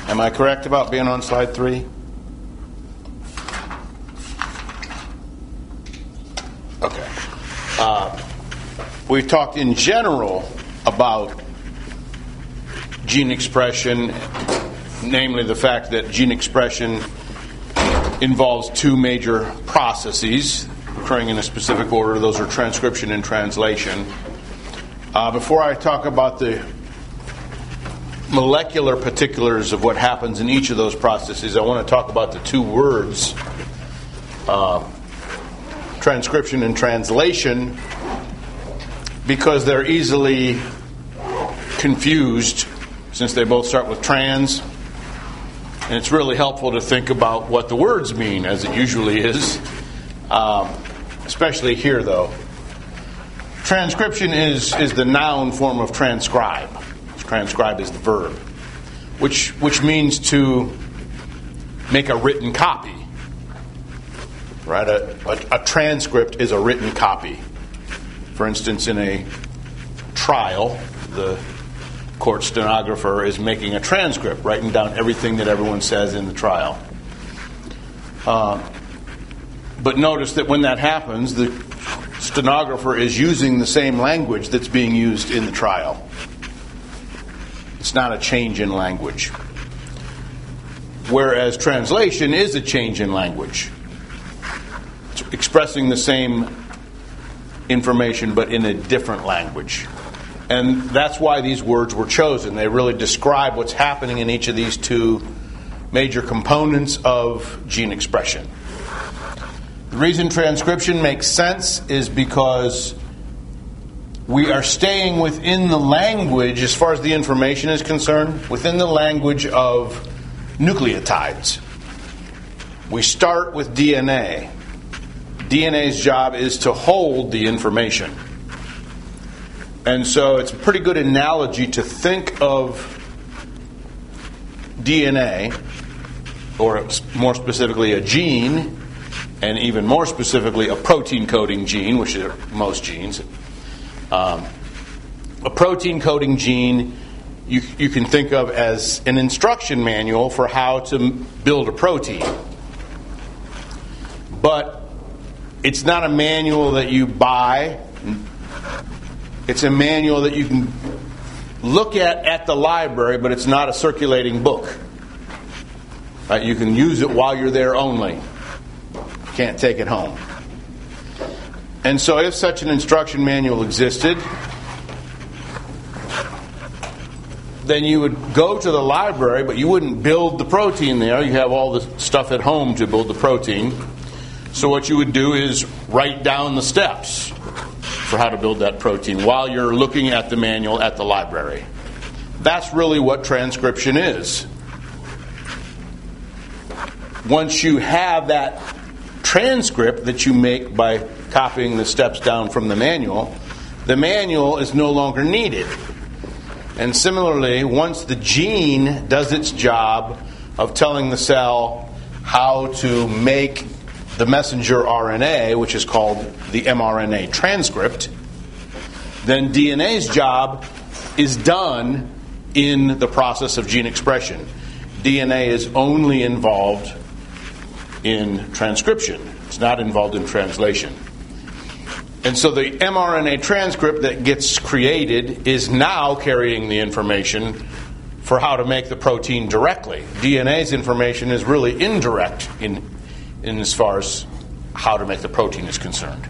Am I correct about being on slide 3? Okay. We've talked in general about gene expression, namely the fact that gene expression involves two major processes occurring in a specific order. Those are transcription and translation. Before I talk about the molecular particulars of what happens in each of those processes, I want to talk about the two words, transcription and translation, because they're easily confused since they both start with trans. And it's really helpful to think about what the words mean, as it usually is, especially here, though. Transcription is the noun form of transcribe. Transcribe is the verb, which means to make a written copy. Right? A transcript is a written copy. For instance, in a trial, the court stenographer is making a transcript, writing down everything that everyone says in the trial. But notice that when that happens, the stenographer is using the same language that's being used in the trial. It's not a change in language. Whereas translation is a change in language. It's expressing the same information but in a different language. And that's why these words were chosen. They really describe what's happening in each of these two major components of gene expression. The reason transcription makes sense is because we are staying within the language, as far as the information is concerned, within the language of nucleotides. We start with DNA. DNA's job is to hold the information. And so it's a pretty good analogy to think of DNA, or more specifically a gene, and even more specifically a protein coding gene, which are most genes. A protein coding gene you can think of as an instruction manual for how to build a protein. But it's not a manual that you buy. It's a manual that you can look at the library, but it's not a circulating book. Right? You can use it while you're there only. Can't take it home. And so if such an instruction manual existed, then you would go to the library, but you wouldn't build the protein there. You have all the stuff at home to build the protein. So what you would do is write down the steps for how to build that protein while you're looking at the manual at the library. That's really what transcription is. Once you have that transcript that you make by copying the steps down from the manual is no longer needed. And similarly, once the gene does its job of telling the cell how to make the messenger RNA, which is called the mRNA transcript, then DNA's job is done in the process of gene expression. DNA is only involved in transcription. It's not involved in translation. And so the mRNA transcript that gets created is now carrying the information for how to make the protein directly. DNA's information is really indirect in as far as how to make the protein is concerned.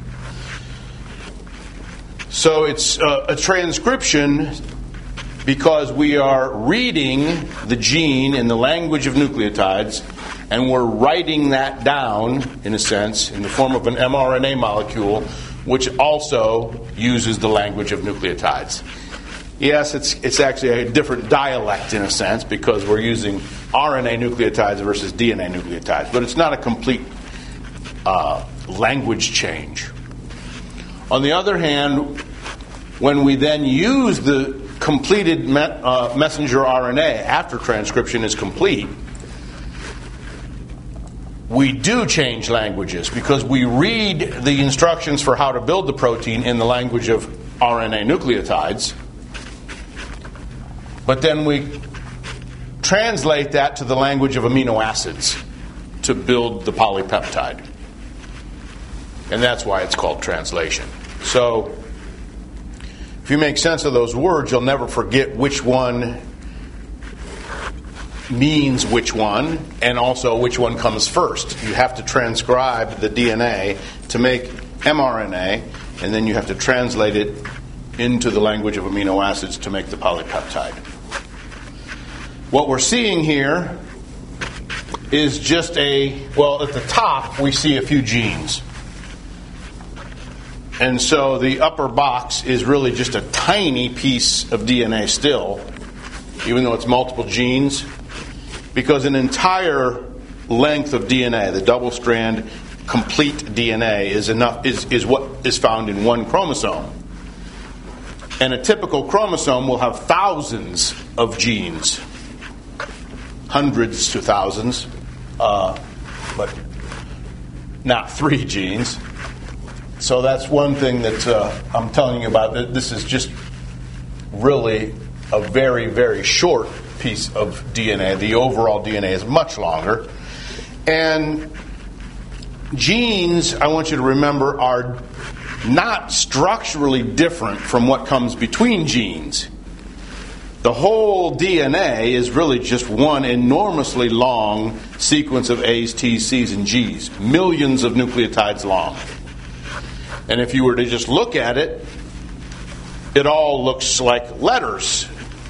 So it's a transcription because we are reading the gene in the language of nucleotides, and we're writing that down, in a sense, in the form of an mRNA molecule, which also uses the language of nucleotides. Yes, it's actually a different dialect, in a sense, because we're using RNA nucleotides versus DNA nucleotides, but it's not a complete language change. On the other hand, when we then use the completed messenger RNA after transcription is complete, we do change languages because we read the instructions for how to build the protein in the language of RNA nucleotides, but then we translate that to the language of amino acids to build the polypeptide. And that's why it's called translation. So, if you make sense of those words, you'll never forget which one means which one, and also which one comes first. You have to transcribe the DNA to make mRNA, and then you have to translate it into the language of amino acids to make the polypeptide. What we're seeing here is just at the top we see a few genes. And so the upper box is really just a tiny piece of DNA still, even though it's multiple genes, because an entire length of DNA, the double-strand complete DNA, is what is found in one chromosome. And a typical chromosome will have thousands of genes, hundreds to thousands, but not 3 genes. So that's one thing that I'm telling you about. This is just really a very, very short piece of DNA. The overall DNA is much longer. And genes, I want you to remember, are not structurally different from what comes between genes. The whole DNA is really just one enormously long sequence of A's, T's, C's, and G's. Millions of nucleotides long. And if you were to just look at it, it all looks like letters.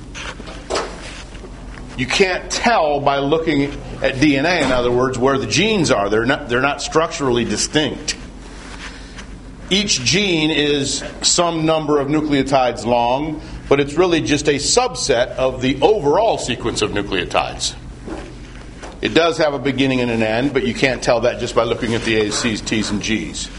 You can't tell by looking at DNA, in other words, where the genes are. They're not structurally distinct. Each gene is some number of nucleotides long, but it's really just a subset of the overall sequence of nucleotides. It does have a beginning and an end, but you can't tell that just by looking at the A's, C's, T's, and G's.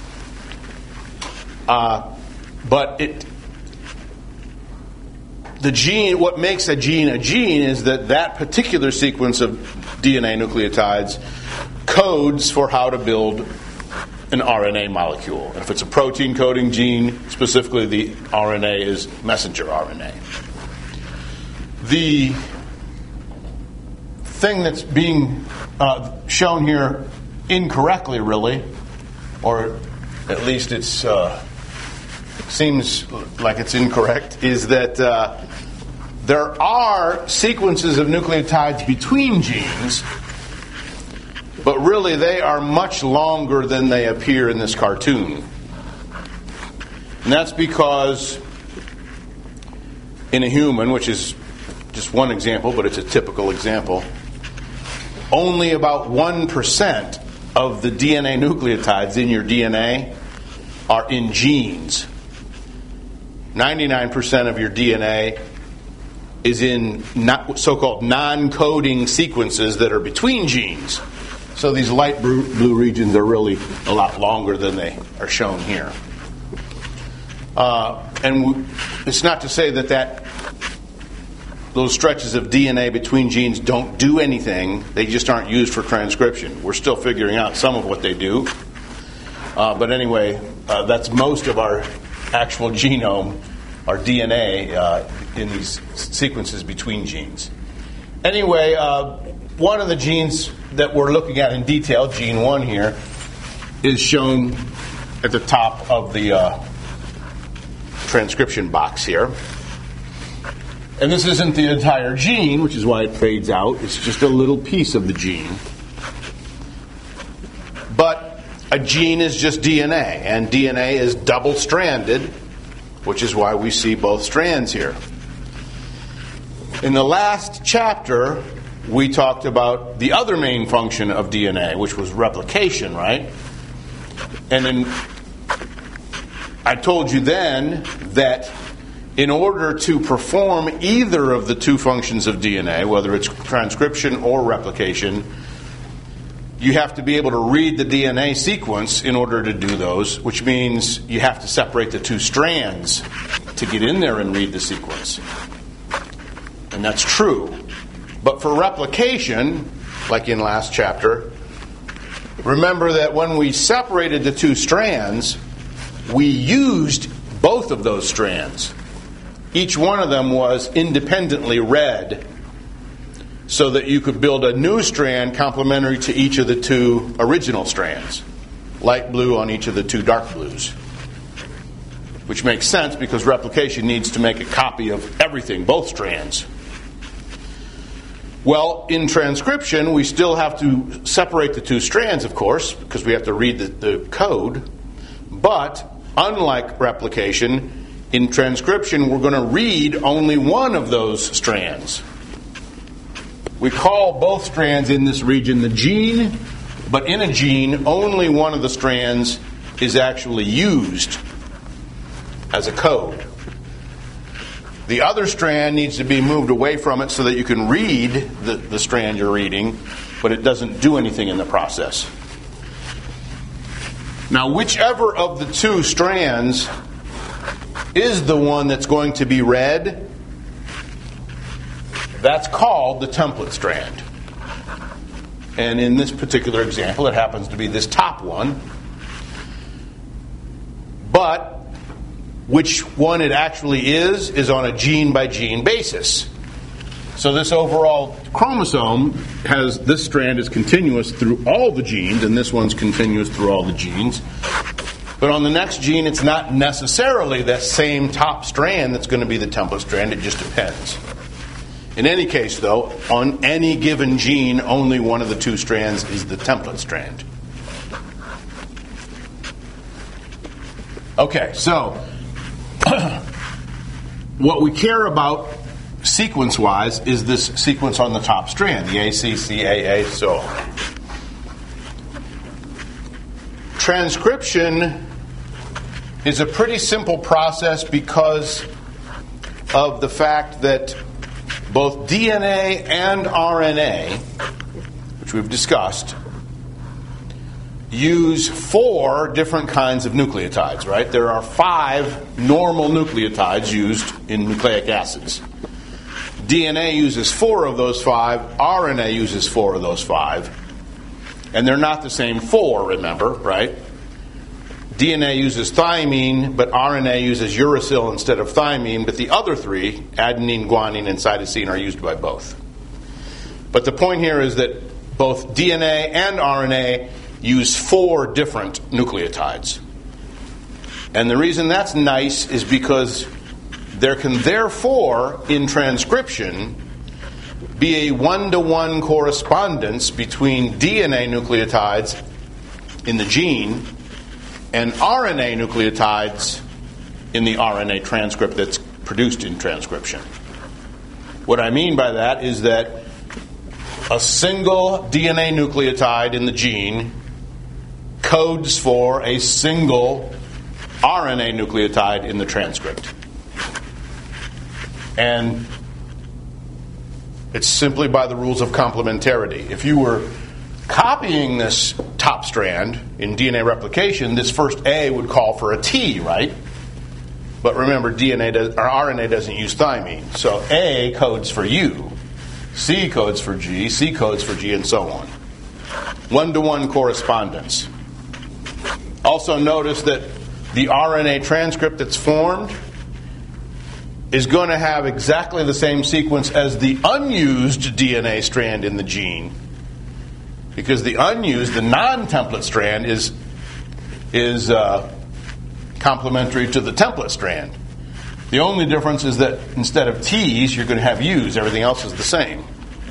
What makes a gene is that particular sequence of DNA nucleotides codes for how to build an RNA molecule. And if it's a protein coding gene, specifically the RNA is messenger RNA. The thing that's being shown here incorrectly, really, or at least it seems like it's incorrect, is that there are sequences of nucleotides between genes, but really they are much longer than they appear in this cartoon. And that's because in a human, which is just one example, but it's a typical example, only about 1% of the DNA nucleotides in your DNA are in genes. 99% of your DNA is in so-called non-coding sequences that are between genes. So these light blue regions are really a lot longer than they are shown here. And it's not to say that those stretches of DNA between genes don't do anything. They just aren't used for transcription. We're still figuring out some of what they do. But anyway, that's most of our actual genome, our DNA, in these sequences between genes. Anyway, one of the genes that we're looking at in detail, gene 1 here, is shown at the top of the transcription box here. And this isn't the entire gene, which is why it fades out. It's just a little piece of the gene. But a gene is just DNA, and DNA is double-stranded, which is why we see both strands here. In the last chapter, we talked about the other main function of DNA, which was replication, right? And then I told you then that in order to perform either of the two functions of DNA, whether it's transcription or replication, you have to be able to read the DNA sequence in order to do those, which means you have to separate the two strands to get in there and read the sequence. And that's true. But for replication, like in last chapter, remember that when we separated the two strands, we used both of those strands. Each one of them was independently read so that you could build a new strand complementary to each of the two original strands. Light blue on each of the two dark blues. Which makes sense because replication needs to make a copy of everything, both strands. Well, in transcription, we still have to separate the two strands, of course, because we have to read the code. But, unlike replication, in transcription, we're going to read only one of those strands. We call both strands in this region the gene, but in a gene, only one of the strands is actually used as a code. The other strand needs to be moved away from it so that you can read the strand you're reading, but it doesn't do anything in the process. Now, whichever of the two strands is the one that's going to be read, that's called the template strand. And in this particular example, it happens to be this top one. But which one it actually is on a gene-by-gene basis. So this overall chromosome has, this strand is continuous through all the genes, and this one's continuous through all the genes. But on the next gene, it's not necessarily that same top strand that's going to be the template strand. It just depends. In any case, though, on any given gene, only one of the two strands is the template strand. Okay, so what we care about sequence-wise is this sequence on the top strand, the ACCAA, so on. Transcription is a pretty simple process because of the fact that both DNA and RNA, which we've discussed, use 4 different kinds of nucleotides, right? There are 5 normal nucleotides used in nucleic acids. DNA uses 4 of those 5, RNA uses 4 of those 5, and they're not the same 4, remember, right? DNA uses thymine, but RNA uses uracil instead of thymine, but the other 3, adenine, guanine, and cytosine, are used by both. But the point here is that both DNA and RNA use 4 different nucleotides. And the reason that's nice is because there can therefore, in transcription, be a 1-to-1 correspondence between DNA nucleotides in the gene and RNA nucleotides in the RNA transcript that's produced in transcription. What I mean by that is that a single DNA nucleotide in the gene codes for a single RNA nucleotide in the transcript. And it's simply by the rules of complementarity. If you were copying this top strand in DNA replication, this first A would call for a T, right? But remember, RNA doesn't use thymine. So A codes for U, C codes for G, C codes for G, and so on. 1-to-1 correspondence. Also notice that the RNA transcript that's formed is going to have exactly the same sequence as the unused DNA strand in the gene. Because the unused, the non-template strand is complementary to the template strand. The only difference is that instead of T's, you're going to have U's. Everything else is the same.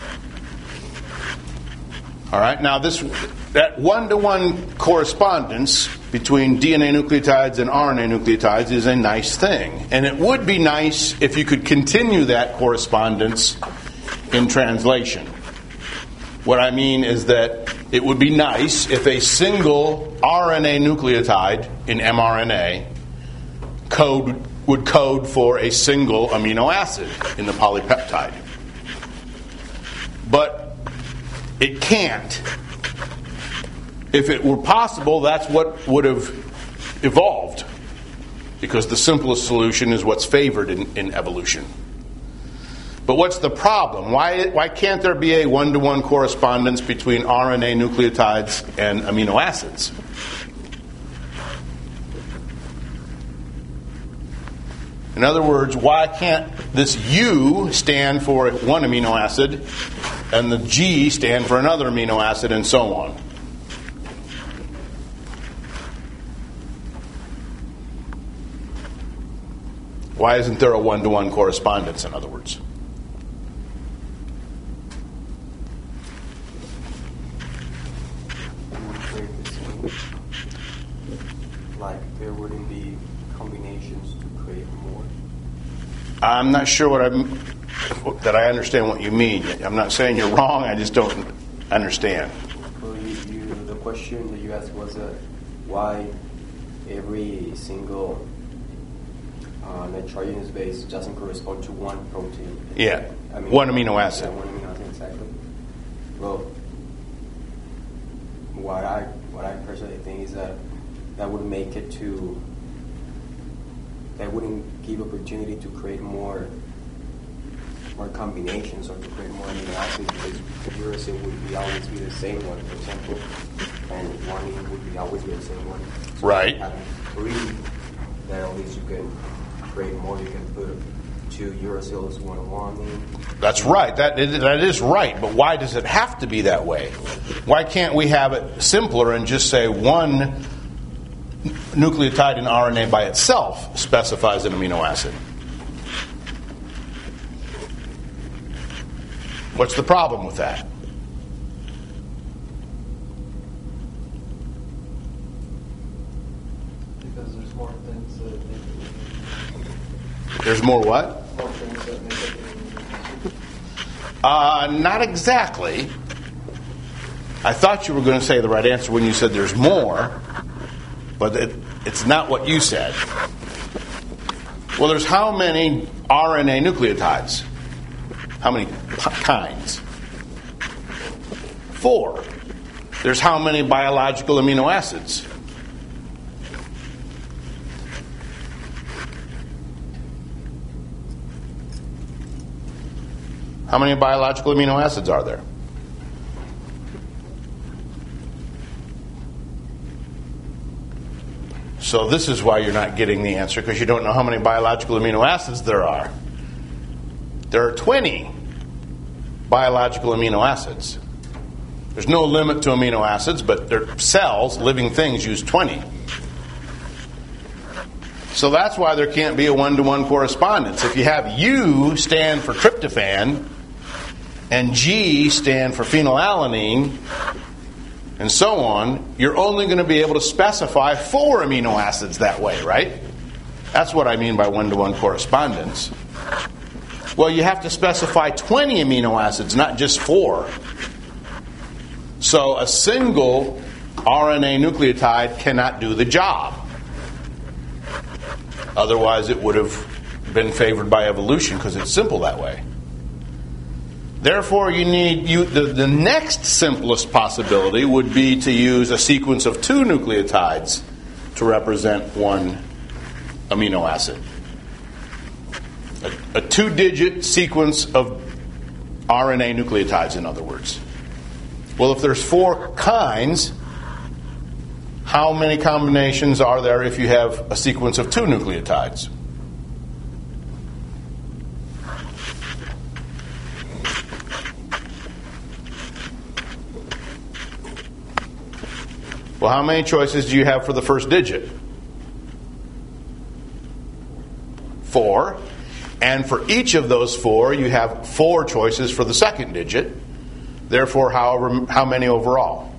All right. Now, that 1-to-1 correspondence between DNA nucleotides and RNA nucleotides is a nice thing, and it would be nice if you could continue that correspondence in translation. What I mean is that it would be nice if a single RNA nucleotide in mRNA would code for a single amino acid in the polypeptide. But it can't. If it were possible, that's what would have evolved, because the simplest solution is what's favored in evolution. But what's the problem? Why can't there be a 1-to-1 correspondence between RNA nucleotides and amino acids? In other words, why can't this U stand for one amino acid and the G stand for another amino acid, and so on. Why isn't there a one-to-one correspondence, in other words? Like there wouldn't be combinations to create more. I'm not sure that I understand what you mean. I'm not saying you're wrong. I just don't understand. Well, the question that you asked was why every single nitrogenous base doesn't correspond to one protein. Yeah, one amino acid. Yeah, one amino acid, exactly. Well, what I personally think is that would make it that wouldn't give opportunity to create more combinations or to create more amino acids, because uracil would always be the same one, for example, and guanine would always be the same one. So right. Having three, then at least you can create more. You can put 2 uracils, 1 guanine. That's right. That is right. But why does it have to be that way? Why can't we have it simpler and just say one nucleotide in RNA by itself specifies an amino acid? What's the problem with that? Because there's more things that make it. There's more what? More things that make it. Not exactly. I thought you were going to say the right answer when you said there's more, but it's not what you said. Well, there's how many RNA nucleotides? How many kinds? 4. There's how many biological amino acids? How many biological amino acids are there? So this is why you're not getting the answer, because you don't know how many biological amino acids there are. There are 20 biological amino acids. There's no limit to amino acids, but their cells, living things, use 20. So that's why there can't be a one-to-one correspondence. If you have U stand for tryptophan and G stand for phenylalanine, and so on, you're only going to be able to specify 4 amino acids that way, right? That's what I mean by one-to-one correspondence. Well, you have to specify 20 amino acids, not just 4. So a single RNA nucleotide cannot do the job. Otherwise, it would have been favored by evolution, because it's simple that way. Therefore, you need the next simplest possibility would be to use a sequence of 2 nucleotides to represent one amino acid. A 2-digit sequence of RNA nucleotides, in other words. Well, if there's 4 kinds, how many combinations are there if you have a sequence of 2 nucleotides? Well, how many choices do you have for the first digit? 4. And for each of those 4, you have 4 choices for the second digit. Therefore, how many overall?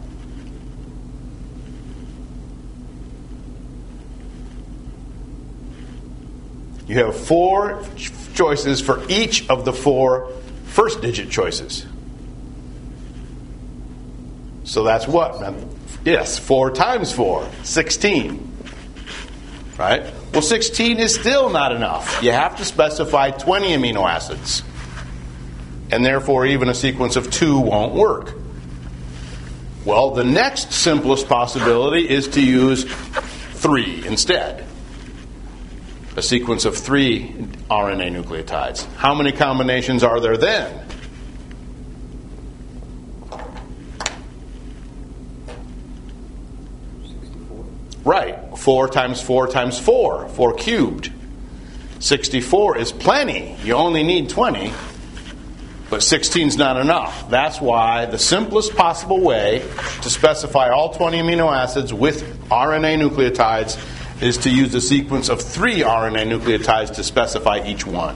You have 4 choices for each of the 4 first digit choices. So that's what? Yes, 4 times 4, 16. Right? Well, 16 is still not enough. You have to specify 20 amino acids. And therefore, even a sequence of 2 won't work. Well, the next simplest possibility is to use 3 instead. A sequence of 3 RNA nucleotides. How many combinations are there then? Right. 4 times 4 times 4. 4 cubed. 64 is plenty. You only need 20. But 16 is not enough. That's why the simplest possible way to specify all 20 amino acids with RNA nucleotides is to use a sequence of 3 RNA nucleotides to specify each one.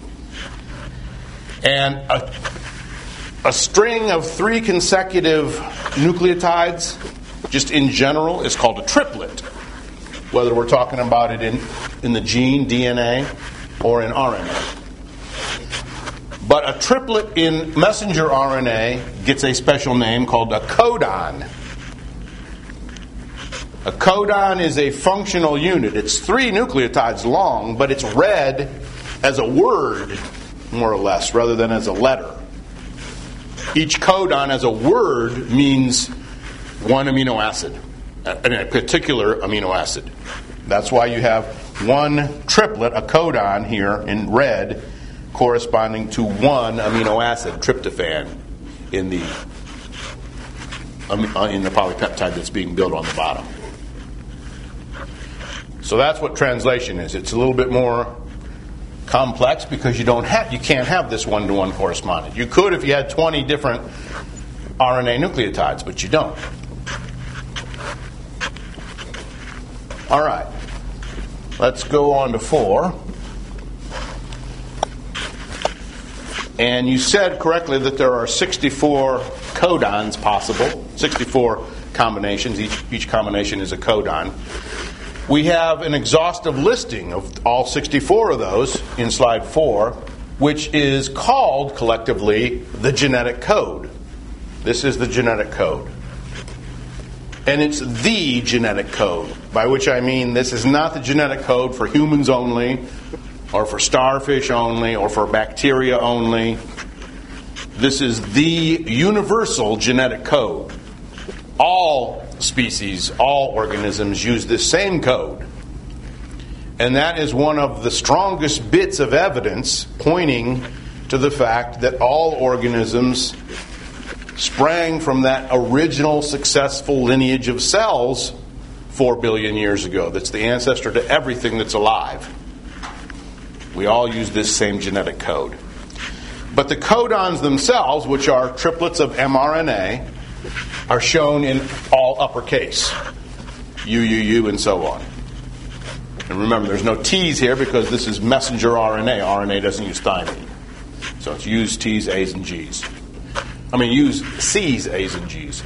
And a string of 3 consecutive nucleotides, just in general, is called a triplet, whether we're talking about it in the gene, DNA, or in RNA. But a triplet in messenger RNA gets a special name called a codon. A codon is a functional unit. It's 3 nucleotides long, but it's read as a word, more or less, rather than as a letter. Each codon as a word means one amino acid, a particular amino acid. That's why you have one triplet, a codon here in red, corresponding to one amino acid, tryptophan, in the polypeptide that's being built on the bottom. So that's what translation is. It's a little bit more complex because you can't have this one-to-one correspondence. You could if you had 20 different RNA nucleotides, but you don't. All right. Let's go on to 4. And you said correctly that there are 64 codons possible, 64 combinations. Each combination is a codon. We have an exhaustive listing of all 64 of those in slide 4, which is called collectively the genetic code. This is the genetic code. And it's the genetic code, by which I mean this is not the genetic code for humans only, or for starfish only, or for bacteria only. This is the universal genetic code. All species, all organisms use this same code. And that is one of the strongest bits of evidence pointing to the fact that all organisms sprang from that original successful lineage of cells 4 billion years ago. That's the ancestor to everything that's alive. We all use this same genetic code. But the codons themselves, which are triplets of mRNA, are shown in all uppercase. U, U, U, and so on. And remember, there's no T's here because this is messenger RNA. RNA doesn't use thymine. So it's use T's, A's, and G's. Use C's, A's, and G's.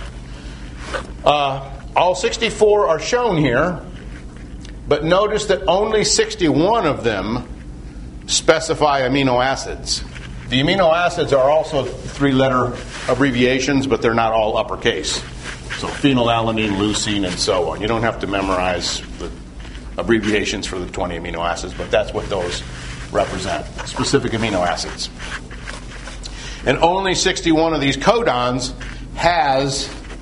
All 64 are shown here, but notice that only 61 of them specify amino acids. The amino acids are also 3-letter abbreviations, but they're not all uppercase. So phenylalanine, leucine, and so on. You don't have to memorize the abbreviations for the 20 amino acids, but that's what those represent, specific amino acids. And only 61 of these codons have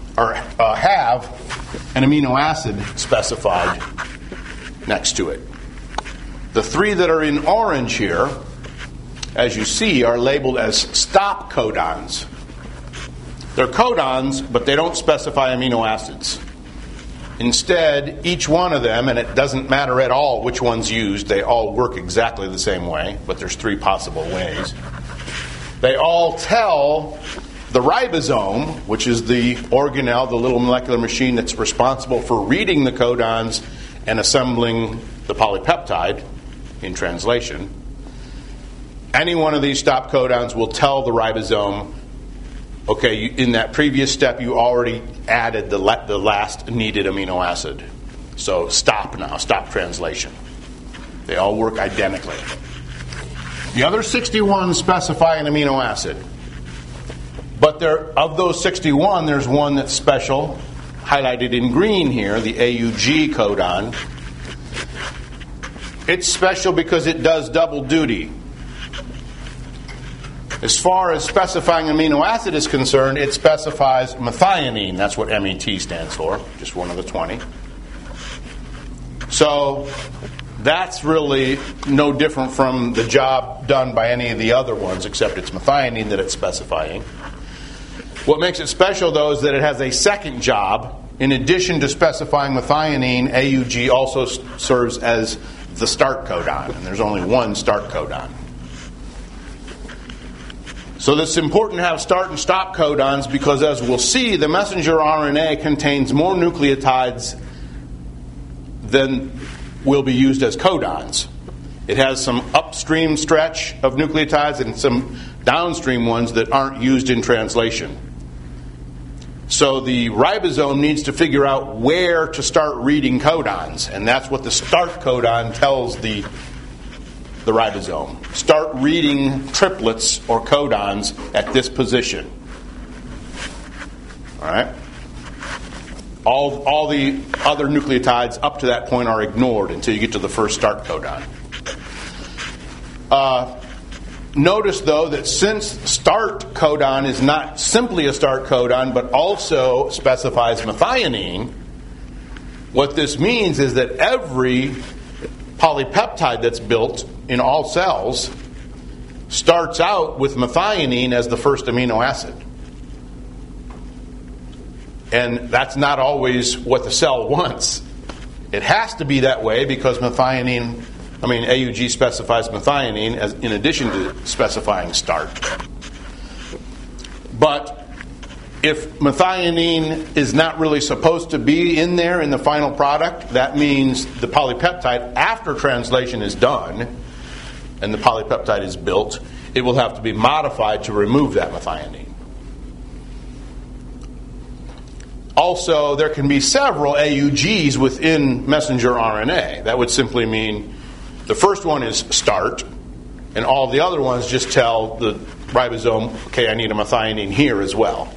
an amino acid specified next to it. The 3 that are in orange here, as you see, are labeled as stop codons. They're codons, but they don't specify amino acids. Instead, each one of them, and it doesn't matter at all which one's used, they all work exactly the same way, but there's 3 possible ways. They all tell the ribosome, which is the organelle, the little molecular machine that's responsible for reading the codons and assembling the polypeptide in translation. Any one of these stop codons will tell the ribosome, okay, in that previous step you already added the last needed amino acid. So stop now, stop translation. They all work identically. The other 61 specify an amino acid. But of those 61, there's one that's special, highlighted in green here, the AUG codon. It's special because it does double duty. As far as specifying amino acid is concerned, it specifies methionine. That's what MET stands for, just one of the 20. So that's really no different from the job done by any of the other ones, except it's methionine that it's specifying. What makes it special, though, is that it has a second job. In addition to specifying methionine, AUG also serves as the start codon, and there's only one start codon. So it's important to have start and stop codons because, as we'll see, the messenger RNA contains more nucleotides than will be used as codons. It has some upstream stretch of nucleotides and some downstream ones that aren't used in translation. So the ribosome needs to figure out where to start reading codons, and that's what the start codon tells the ribosome. Start reading triplets or codons at this position. All right? All the other nucleotides up to that point are ignored until you get to the first start codon. Notice, though, that since start codon is not simply a start codon, but also specifies methionine, what this means is that every polypeptide that's built in all cells starts out with methionine as the first amino acid. And that's not always what the cell wants. It has to be that way because AUG specifies methionine as in addition to specifying start. But if methionine is not really supposed to be in there in the final product, that means the polypeptide, after translation is done and the polypeptide is built, it will have to be modified to remove that methionine. Also, there can be several AUGs within messenger RNA. That would simply mean the first one is start, and all the other ones just tell the ribosome, okay, I need a methionine here as well.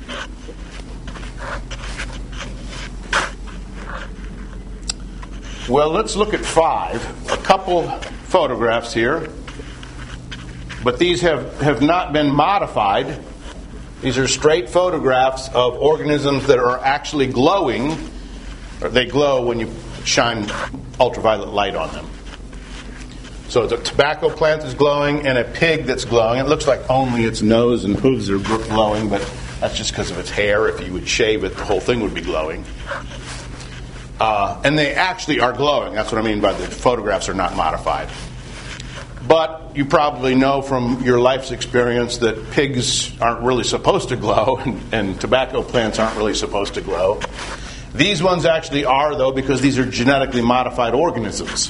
Well, let's look at 5. A couple photographs here, but these have not been modified. These are straight photographs of organisms that are actually glowing. Or they glow when you shine ultraviolet light on them. So the tobacco plant is glowing and a pig that's glowing. It looks like only its nose and hooves are glowing, but that's just because of its hair. If you would shave it, the whole thing would be glowing. And they actually are glowing. That's what I mean by the photographs are not modified. But you probably know from your life's experience that pigs aren't really supposed to glow and tobacco plants aren't really supposed to glow. These ones actually are, though, because these are genetically modified organisms.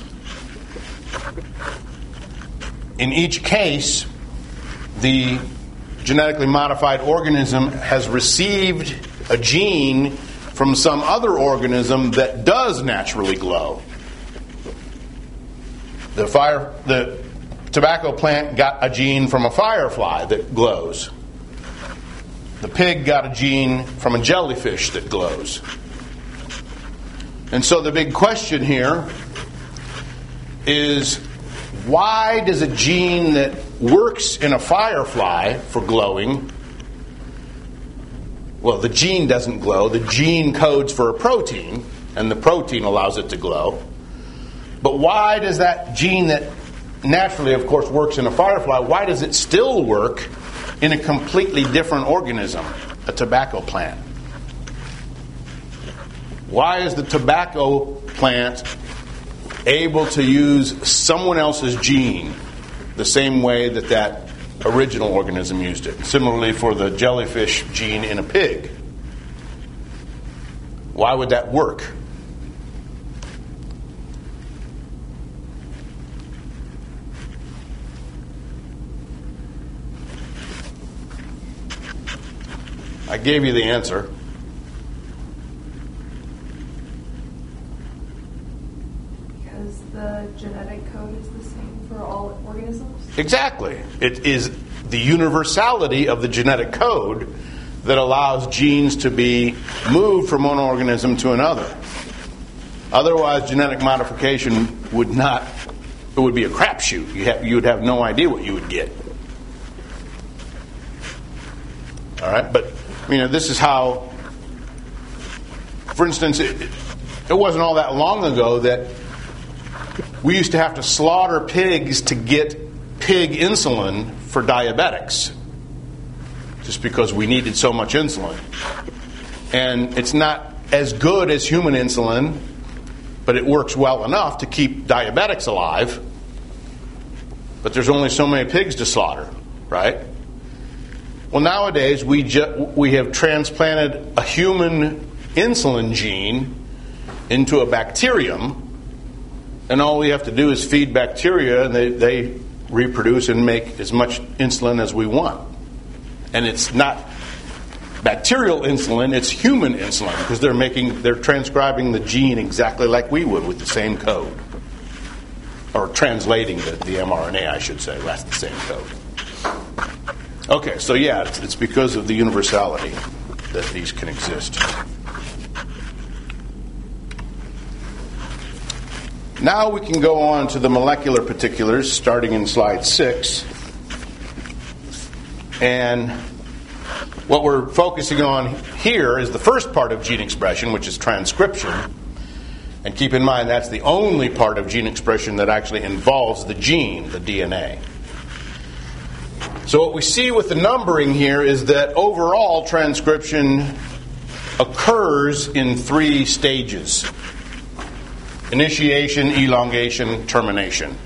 In each case, the genetically modified organism has received a gene from some other organism that does naturally glow. The tobacco plant got a gene from a firefly that glows. The pig got a gene from a jellyfish that glows. And so the big question here is, why does a gene that works in a firefly for glowing, well, the gene doesn't glow. The gene codes for a protein, and the protein allows it to glow. But why does that gene that naturally, of course, works in a firefly, why does it still work in a completely different organism, a tobacco plant? Why is the tobacco plant able to use someone else's gene the same way that original organism used it? Similarly for the jellyfish gene in a pig. Why would that work? I gave you the answer. Because the genetic code is the same for all organisms? Exactly. It is the universality of the genetic code that allows genes to be moved from one organism to another. Otherwise, genetic modification would be a crapshoot. You would have no idea what you would get. All right, but this is how, for instance, it wasn't all that long ago that we used to have to slaughter pigs to get pig insulin for diabetics, just because we needed so much insulin. And it's not as good as human insulin, but it works well enough to keep diabetics alive. But there's only so many pigs to slaughter, right? Well, nowadays we have transplanted a human insulin gene into a bacterium, and all we have to do is feed bacteria, and they reproduce and make as much insulin as we want. And it's not bacterial insulin, it's human insulin, because they're transcribing the gene exactly like we would with the same code. Or translating the mRNA, I should say. That's the same code. Okay, so yeah, it's because of the universality that these can exist. Now we can go on to the molecular particulars, starting in slide 6. And what we're focusing on here is the first part of gene expression, which is transcription. And keep in mind, that's the only part of gene expression that actually involves the gene, the DNA. So what we see with the numbering here is that overall transcription occurs in 3 stages: initiation, elongation, termination.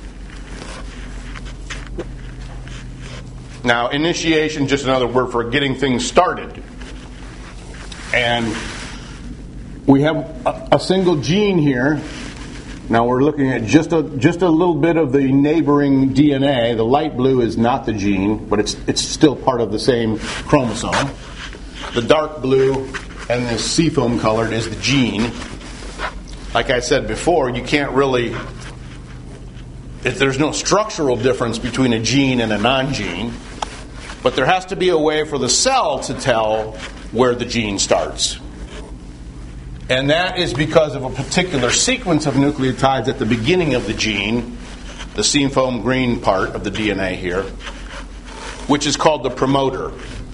Now, initiation, just another word for getting things started. And we have a single gene here. Now we're looking at just a little bit of the neighboring DNA. The light blue is not the gene, but it's still part of the same chromosome. The dark blue and the seafoam colored is the gene. Like I said before, you can't really... There's no structural difference between a gene and a non-gene, but there has to be a way for the cell to tell where the gene starts. And that is because of a particular sequence of nucleotides at the beginning of the gene, the seafoam green part of the DNA here, which is called the promoter.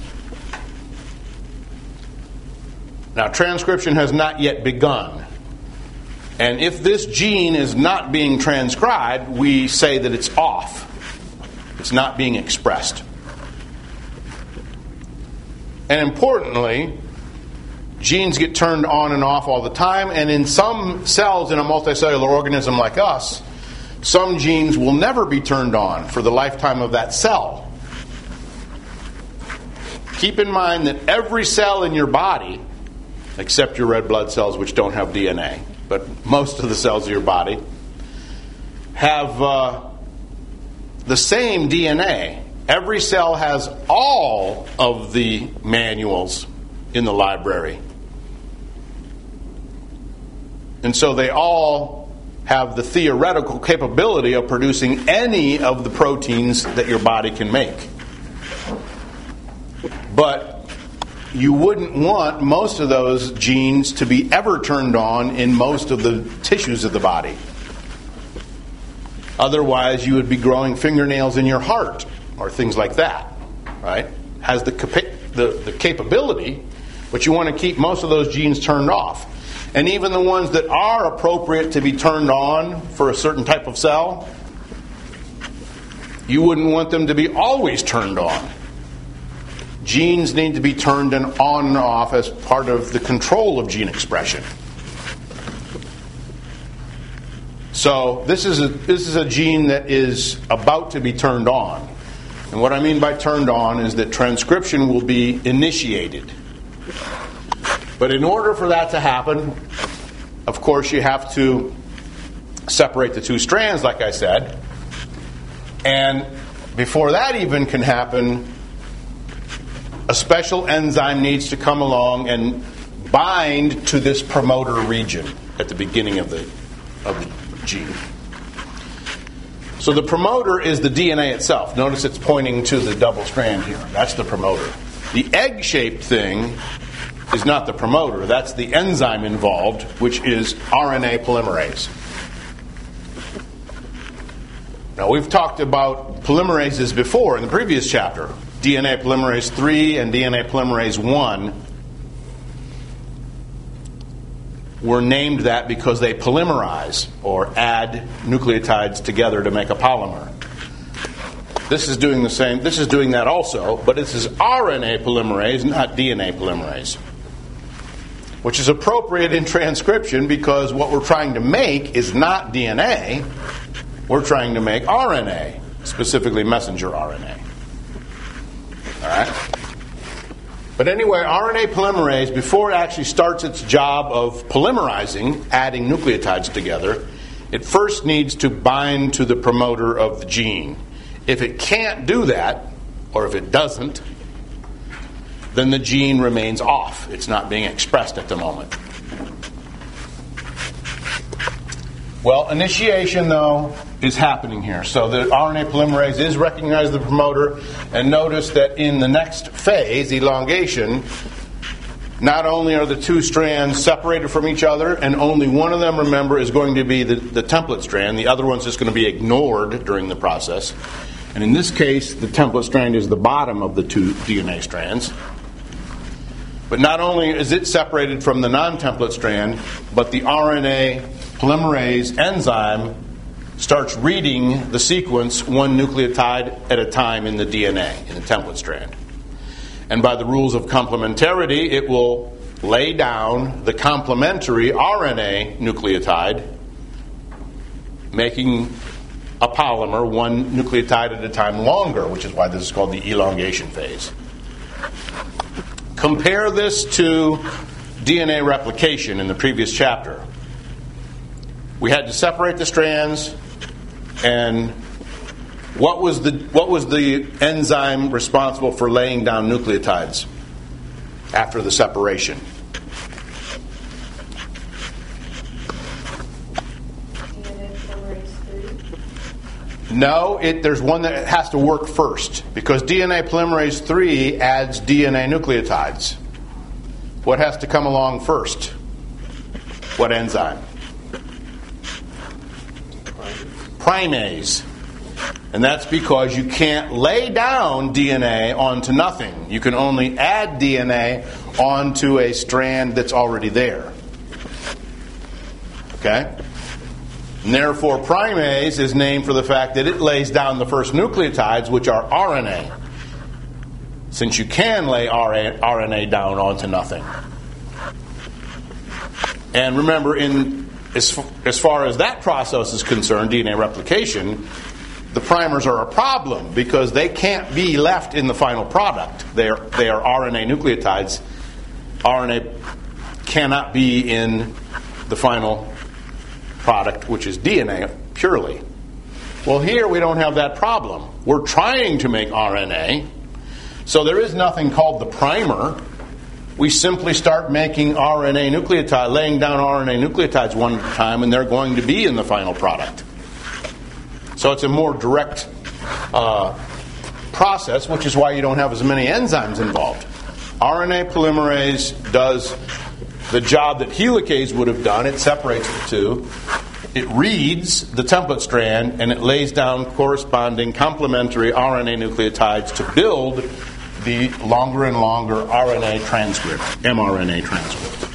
Now, transcription has not yet begun. And if this gene is not being transcribed, we say that it's off. It's not being expressed. And importantly, genes get turned on and off all the time, and in some cells in a multicellular organism like us, some genes will never be turned on for the lifetime of that cell. Keep in mind that every cell in your body, except your red blood cells, which don't have DNA, but most of the cells of your body have the same DNA. Every cell has all of the manuals in the library. And so they all have the theoretical capability of producing any of the proteins that your body can make. But you wouldn't want most of those genes to be ever turned on in most of the tissues of the body. Otherwise, you would be growing fingernails in your heart or things like that, right? Has the capability, but you want to keep most of those genes turned off. And even the ones that are appropriate to be turned on for a certain type of cell, you wouldn't want them to be always turned on. Genes need to be turned on and off as part of the control of gene expression. So this is a gene that is about to be turned on. And what I mean by turned on is that transcription will be initiated. But in order for that to happen, of course, you have to separate the 2 strands, like I said. And before that even can happen, a special enzyme needs to come along and bind to this promoter region at the beginning of the gene. So the promoter is the DNA itself. Notice it's pointing to the double strand here. That's the promoter. The egg-shaped thing is not the promoter. That's the enzyme involved, which is RNA polymerase. Now, we've talked about polymerases before in the previous chapter. DNA polymerase 3 and DNA polymerase 1 were named that because they polymerize or add nucleotides together to make a polymer. This is doing the same. This is doing that also, but this is RNA polymerase, not DNA polymerase, which is appropriate in transcription because what we're trying to make is not DNA. We're trying to make RNA, specifically messenger RNA. All right? But anyway, RNA polymerase, before it actually starts its job of polymerizing, adding nucleotides together, it first needs to bind to the promoter of the gene. If it can't do that, or if it doesn't, then the gene remains off. It's not being expressed at the moment. Well, initiation, though, is happening here. So the RNA polymerase is recognizing the promoter, and notice that in the next phase, elongation, not only are the two strands separated from each other, and only one of them, remember, is going to be the template strand. The other one's just going to be ignored during the process. And in this case, the template strand is the bottom of the two DNA strands. But not only is it separated from the non-template strand, but the RNA polymerase enzyme starts reading the sequence one nucleotide at a time in the DNA, in the template strand. And by the rules of complementarity, it will lay down the complementary RNA nucleotide, making a polymer one nucleotide at a time longer, which is why this is called the elongation phase. Compare this to DNA replication in the previous chapter. We had to separate the strands, and what was the enzyme responsible for laying down nucleotides after the separation? DNA polymerase 3. No, there's one that has to work first, because DNA polymerase 3 adds DNA nucleotides. What has to come along first? What enzyme? Primase. And that's because you can't lay down DNA onto nothing. You can only add DNA onto a strand that's already there. Okay? And therefore, primase is named for the fact that it lays down the first nucleotides, which are RNA. Since you can lay RNA down onto nothing. And remember, as far as that process is concerned, DNA replication, the primers are a problem because they can't be left in the final product. They are RNA nucleotides. RNA cannot be in the final product, which is DNA purely. Well, here we don't have that problem. We're trying to make RNA, so there is nothing called the primer. We simply start making RNA nucleotide, laying down RNA nucleotides one at a time, and they're going to be in the final product. So it's a more direct process, which is why you don't have as many enzymes involved. RNA polymerase does the job that helicase would have done. It separates the two. It reads the template strand, and it lays down corresponding complementary RNA nucleotides to build the longer and longer RNA transcript, mRNA transcript.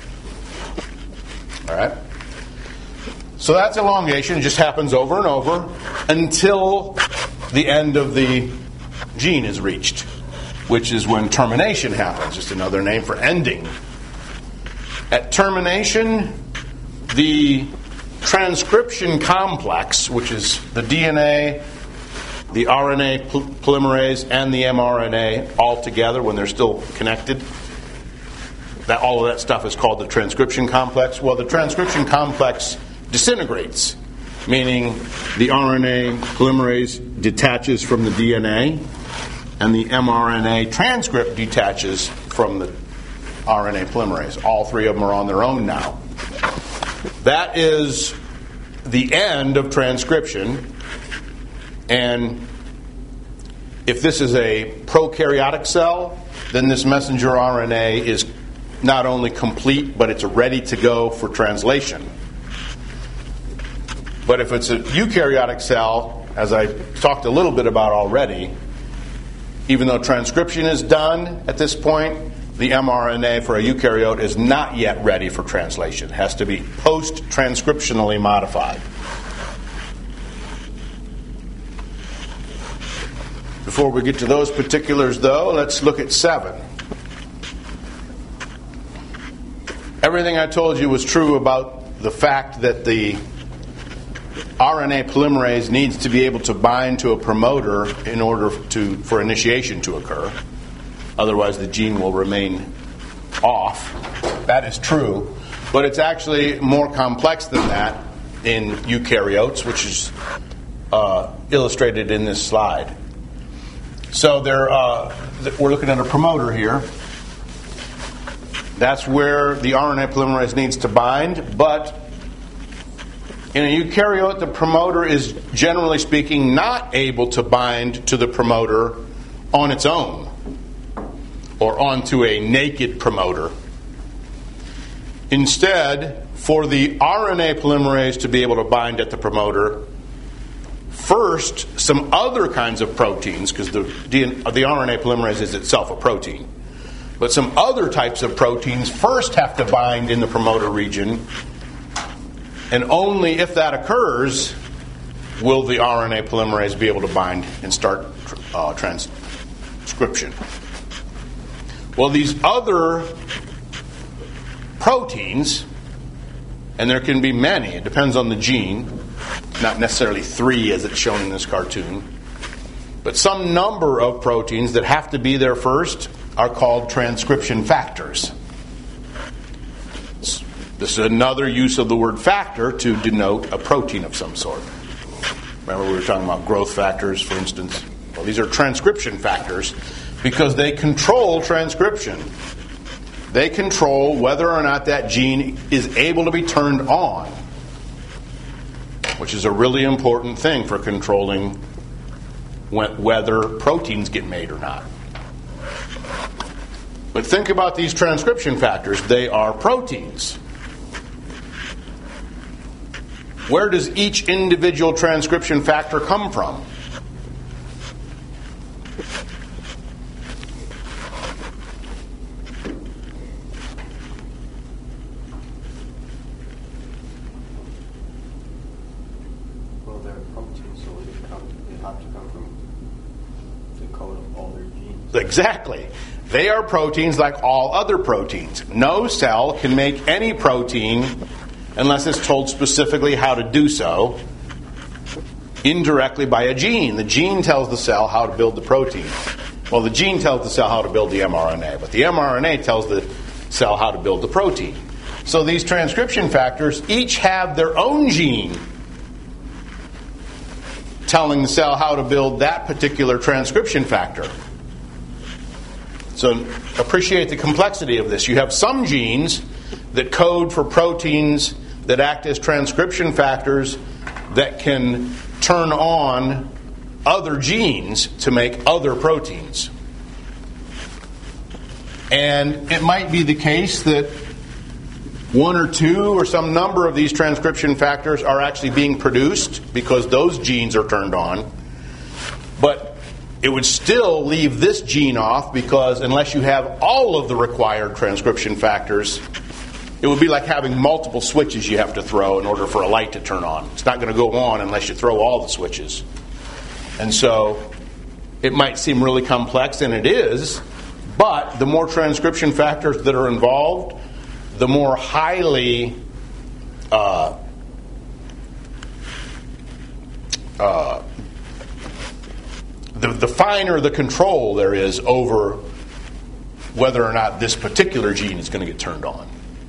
All right? So that's elongation. It just happens over and over until the end of the gene is reached, which is when termination happens, just another name for ending. At termination, the transcription complex, which is the DNA, the RNA polymerase, and the mRNA all together when they're still connected, all of that stuff is called the transcription complex. Well, the transcription complex disintegrates, meaning the RNA polymerase detaches from the DNA, and the mRNA transcript detaches from the RNA polymerase. All three of them are on their own now. That is the end of transcription. And if this is a prokaryotic cell, then this messenger RNA is not only complete, but it's ready to go for translation. But if it's a eukaryotic cell, as I talked a little bit about already, even though transcription is done at this point, the mRNA for a eukaryote is not yet ready for translation. It has to be post-transcriptionally modified. Before we get to those particulars, though, let's look at 7. Everything I told you was true about the fact that the RNA polymerase needs to be able to bind to a promoter in order for initiation to occur. Otherwise, the gene will remain off. That is true. But it's actually more complex than that in eukaryotes, which is illustrated in this slide. So we're looking at a promoter here. That's where the RNA polymerase needs to bind. But in a eukaryote, the promoter is, generally speaking, not able to bind to the promoter on its own or onto a naked promoter. Instead, for the RNA polymerase to be able to bind at the promoter, first, some other kinds of proteins, because the RNA polymerase is itself a protein, but some other types of proteins first have to bind in the promoter region, and only if that occurs will the RNA polymerase be able to bind and start transcription. Well, these other proteins, and there can be many, it depends on the gene, not necessarily 3 as it's shown in this cartoon, but some number of proteins that have to be there first are called transcription factors. This is another use of the word factor to denote a protein of some sort. Remember we were talking about growth factors, for instance? Well, these are transcription factors because they control transcription. They control whether or not that gene is able to be turned on, which is a really important thing for controlling whether proteins get made or not. But think about these transcription factors. They are proteins. Where does each individual transcription factor come from? Well, they're proteins, so they have to come from the code of all their genes. Exactly. They are proteins like all other proteins. No cell can make any protein unless it's told specifically how to do so, indirectly by a gene. The gene tells the cell how to build the protein. Well, the gene tells the cell how to build the mRNA, but the mRNA tells the cell how to build the protein. So these transcription factors each have their own gene telling the cell how to build that particular transcription factor. So appreciate the complexity of this. You have some genes that code for proteins that act as transcription factors that can turn on other genes to make other proteins. And it might be the case that one or two or some number of these transcription factors are actually being produced because those genes are turned on. But it would still leave this gene off because unless you have all of the required transcription factors, it would be like having multiple switches you have to throw in order for a light to turn on. It's not going to go on unless you throw all the switches. And so it might seem really complex, and it is, but the more transcription factors that are involved, the more highly the finer the control there is over whether or not this particular gene is going to get turned on.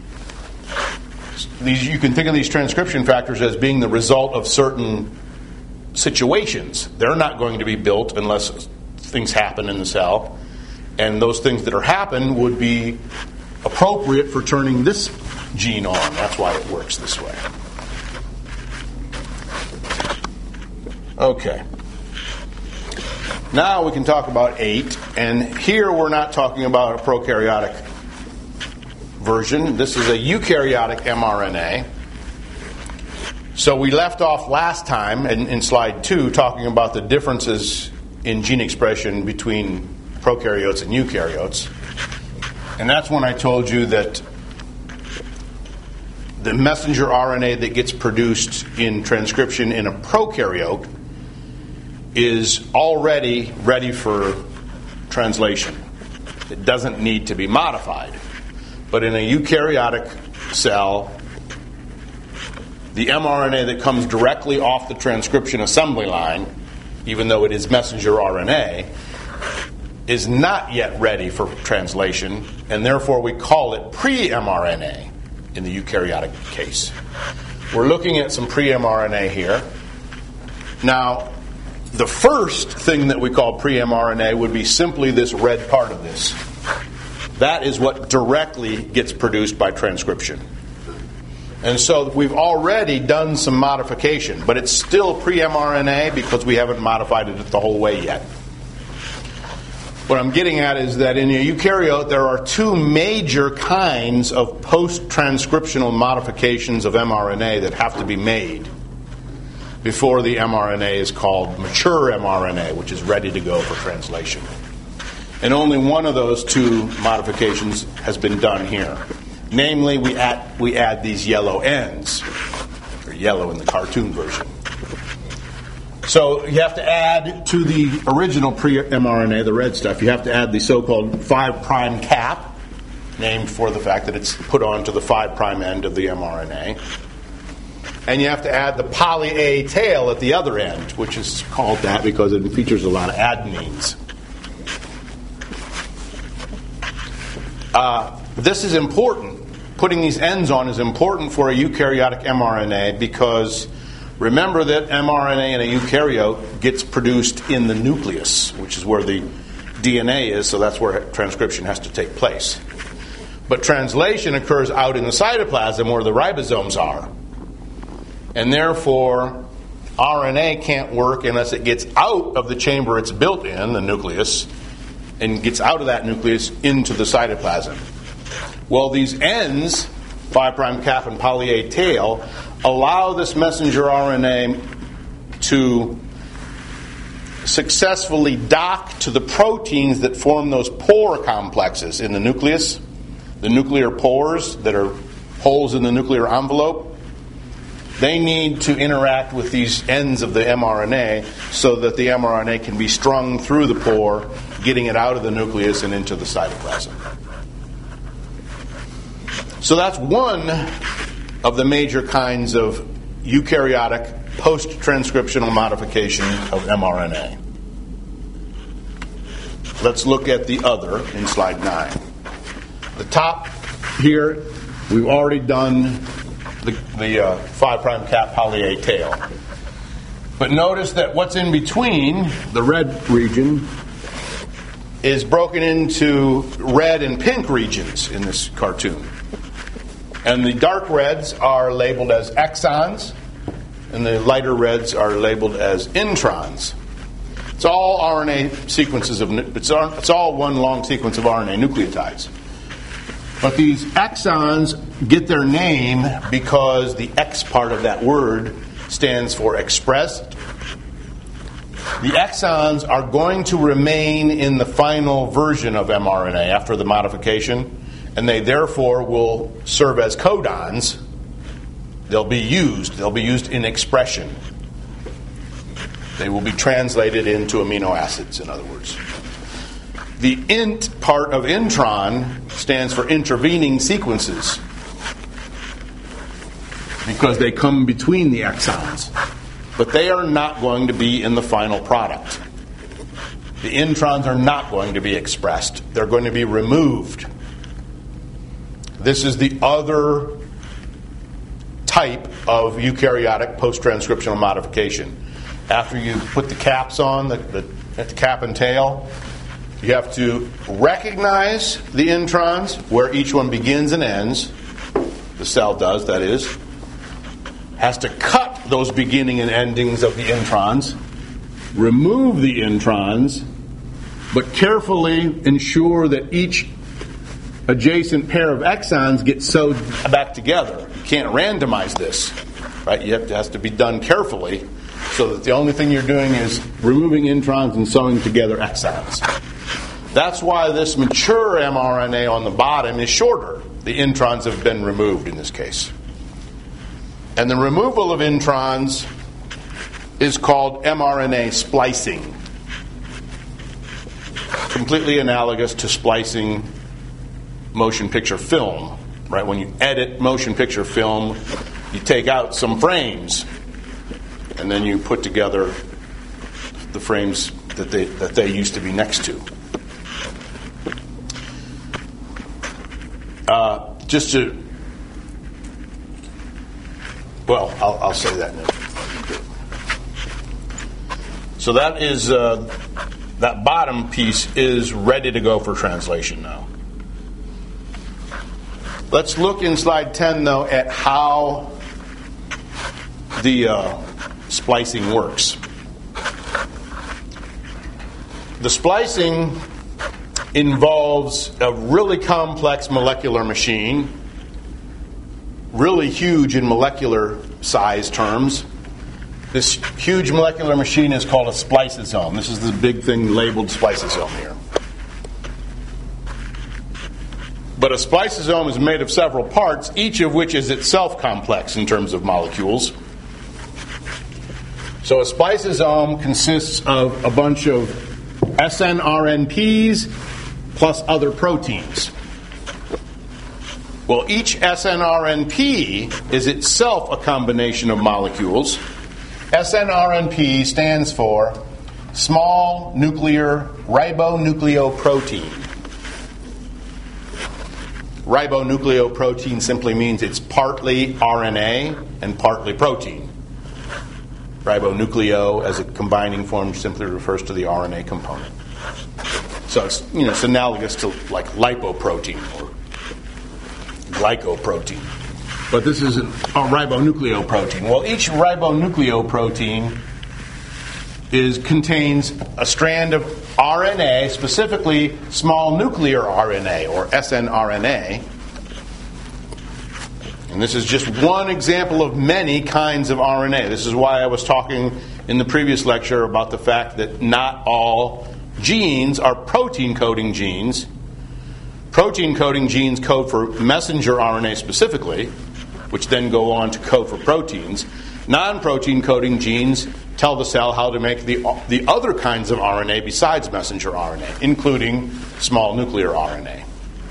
You can think of these transcription factors as being the result of certain situations. They're not going to be built unless things happen in the cell. And those things that are happen would be appropriate for turning this gene on. That's why it works this way. Okay. Now we can talk about 8. And here we're not talking about a prokaryotic version. This is a eukaryotic mRNA. So we left off last time in slide 2 talking about the differences in gene expression between prokaryotes and eukaryotes. And that's when I told you that the messenger RNA that gets produced in transcription in a prokaryote is already ready for translation. It doesn't need to be modified. But in a eukaryotic cell, the mRNA that comes directly off the transcription assembly line, even though it is messenger RNA, is not yet ready for translation, and therefore we call it pre-mRNA in the eukaryotic case. We're looking at some pre-mRNA here. Now, the first thing that we call pre-mRNA would be simply this red part of this. That is what directly gets produced by transcription. And so we've already done some modification, but it's still pre-mRNA because we haven't modified it the whole way yet. What I'm getting at is that in a eukaryote there are two major kinds of post-transcriptional modifications of mRNA that have to be made before the mRNA is called mature mRNA, which is ready to go for translation. And only one of those two modifications has been done here. Namely, we add these yellow ends. They're yellow in the cartoon version. So you have to add to the original pre-mRNA, the red stuff, you have to add the so-called 5' cap, named for the fact that it's put onto the 5' end of the mRNA. And you have to add the poly A tail at the other end, which is called that because it features a lot of adenines. This is important. Putting these ends on is important for a eukaryotic mRNA because remember that mRNA in a eukaryote gets produced in the nucleus, which is where the DNA is, so that's where transcription has to take place. But translation occurs out in the cytoplasm where the ribosomes are. And therefore, RNA can't work unless it gets out of the chamber it's built in, the nucleus, and gets out of that nucleus into the cytoplasm. Well, these ends, 5' cap and poly A tail, allow this messenger RNA to successfully dock to the proteins that form those pore complexes in the nucleus, the nuclear pores that are holes in the nuclear envelope. They need to interact with these ends of the mRNA so that the mRNA can be strung through the pore, getting it out of the nucleus and into the cytoplasm. So that's one of the major kinds of eukaryotic post-transcriptional modification of mRNA. Let's look at the other in slide 9. The top here, we've already done the 5' cap poly A tail. But notice that what's in between, the red region, is broken into red and pink regions in this cartoon. And the dark reds are labeled as exons, and the lighter reds are labeled as introns. It's all RNA sequences it's all one long sequence of RNA nucleotides. But these exons get their name because the X part of that word stands for expressed. The exons are going to remain in the final version of mRNA after the modification, and they therefore will serve as codons. They'll be used in expression. They will be translated into amino acids, in other words. The int part of intron stands for intervening sequences because they come between the exons. But they are not going to be in the final product. The introns are not going to be expressed. They're going to be removed. This is the other type of eukaryotic post-transcriptional modification. After you put the caps on, the cap and tail, you have to recognize the introns, where each one begins and ends. The cell does, that is. Has to cut those beginning and endings of the introns, remove the introns, but carefully ensure that each adjacent pair of exons get sewed back together. You can't randomize this, right? It has to be done carefully so that the only thing you're doing is removing introns and sewing together exons. That's why this mature mRNA on the bottom is shorter. The introns have been removed in this case. And the removal of introns is called mRNA splicing. Completely analogous to splicing motion picture film, right? When you edit motion picture film, you take out some frames, and then you put together the frames that they used to be next to. just to, well, I'll say that now. So that is, that bottom piece is ready to go for translation now. Let's look in slide 10, though, at how the splicing works. The splicing involves a really complex molecular machine, really huge in molecular size terms. This huge molecular machine is called a spliceosome. This is the big thing labeled spliceosome here. But a spliceosome is made of several parts, each of which is itself complex in terms of molecules. So a spliceosome consists of a bunch of snRNPs plus other proteins. Well, each snRNP is itself a combination of molecules. snRNP stands for small nuclear ribonucleoprotein. Ribonucleoprotein simply means it's partly RNA and partly protein. Ribonucleo as a combining form simply refers to the RNA component. So it's analogous to like lipoprotein or glycoprotein. But this is a ribonucleoprotein. Well, each ribonucleoprotein contains a strand of RNA, specifically small nuclear RNA or snRNA. And this is just one example of many kinds of RNA. This is why I was talking in the previous lecture about the fact that not all genes are protein coding genes. Protein coding genes code for messenger RNA specifically, which then go on to code for proteins. Non-protein coding genes tell the cell how to make the other kinds of RNA besides messenger RNA, including small nuclear RNA.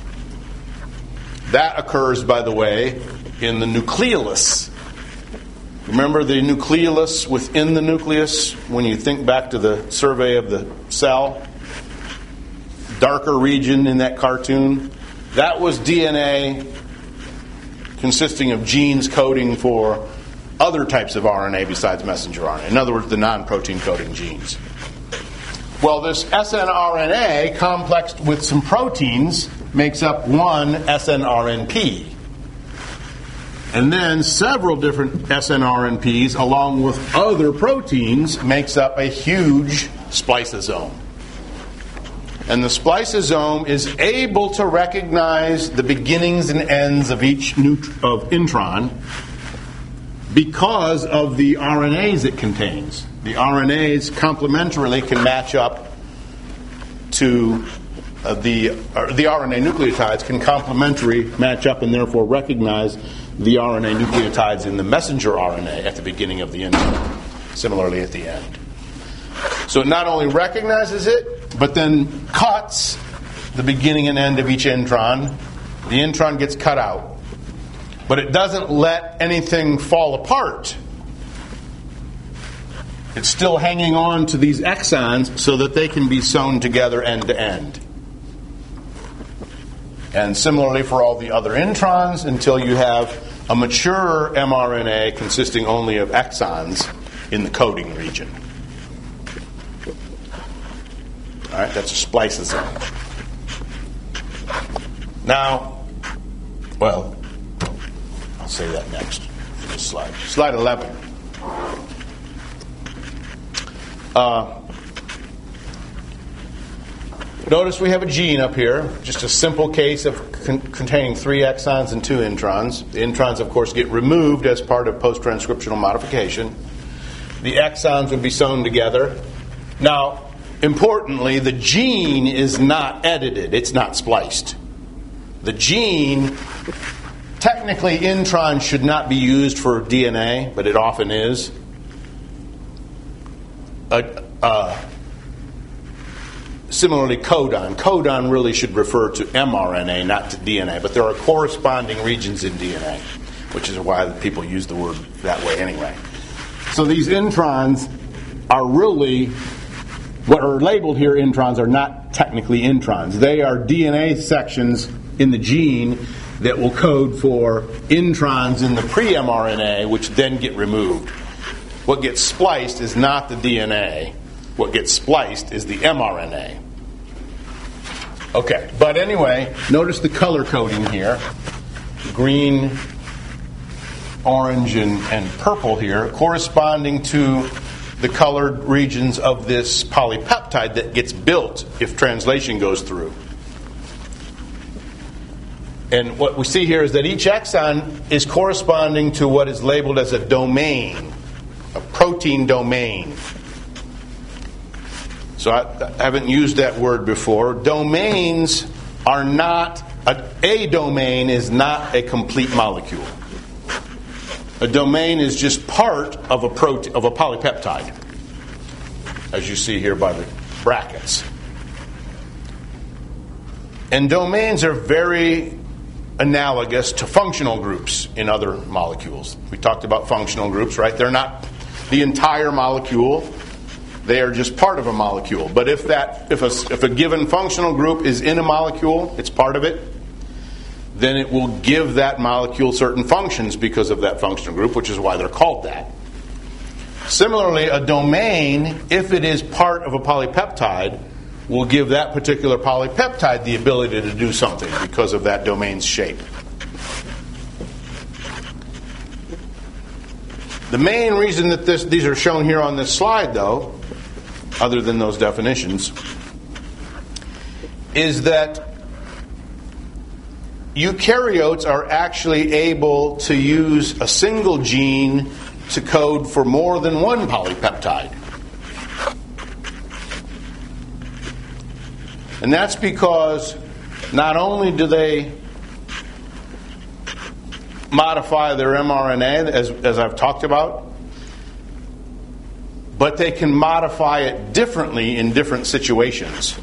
That occurs, by the way, in the nucleolus. Remember the nucleolus within the nucleus when you think back to the survey of the cell? Darker region in that cartoon. That was DNA consisting of genes coding for other types of RNA besides messenger RNA. In other words, the non-protein coding genes. Well, this snRNA complexed with some proteins makes up one snRNP. And then several different snRNPs along with other proteins makes up a huge spliceosome. And the spliceosome is able to recognize the beginnings and ends of each intron because of the RNAs it contains. The RNAs complementarily can match up to the RNA nucleotides can complementarily match up and therefore recognize the RNA nucleotides in the messenger RNA at the beginning of the intron, similarly at the end. So it not only recognizes it, but then cuts the beginning and end of each intron. The intron gets cut out. But it doesn't let anything fall apart. It's still hanging on to these exons so that they can be sewn together end to end. And similarly for all the other introns until you have a mature mRNA consisting only of exons in the coding region. All right, that's a spliceosome. Now, well, I'll say that next for this slide. Slide 11. Notice we have a gene up here, just a simple case of containing 3 exons and 2 introns. The introns, of course, get removed as part of post-transcriptional modification. The exons would be sewn together. Now, importantly, the gene is not edited. It's not spliced. The gene, technically, intron should not be used for DNA, but it often is. Similarly, codon. Codon really should refer to mRNA, not to DNA, but there are corresponding regions in DNA, which is why people use the word that way anyway. So these introns are really, what are labeled here introns are not technically introns. They are DNA sections in the gene that will code for introns in the pre-mRNA, which then get removed. What gets spliced is not the DNA. What gets spliced is the mRNA. Okay, but anyway, notice the color coding here. Green, orange, and purple here, corresponding to the colored regions of this polypeptide that gets built if translation goes through. And what we see here is that each exon is corresponding to what is labeled as a domain, a protein domain. So I haven't used that word before. Domains are not, a domain is not a complete molecule. A domain is just part of a polypeptide, as you see here by the brackets. And domains are very analogous to functional groups in other molecules. We talked about functional groups, right? They're not the entire molecule. They are just part of a molecule. But if a given functional group is in a molecule, it's part of it, then it will give that molecule certain functions because of that functional group, which is why they're called that. Similarly, a domain, if it is part of a polypeptide, will give that particular polypeptide the ability to do something because of that domain's shape. The main reason that these are shown here on this slide, though, other than those definitions, is that eukaryotes are actually able to use a single gene to code for more than one polypeptide. And that's because not only do they modify their mRNA, as I've talked about, but they can modify it differently in different situations.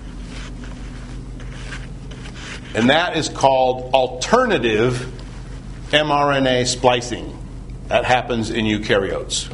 And that is called alternative mRNA splicing. That happens in eukaryotes.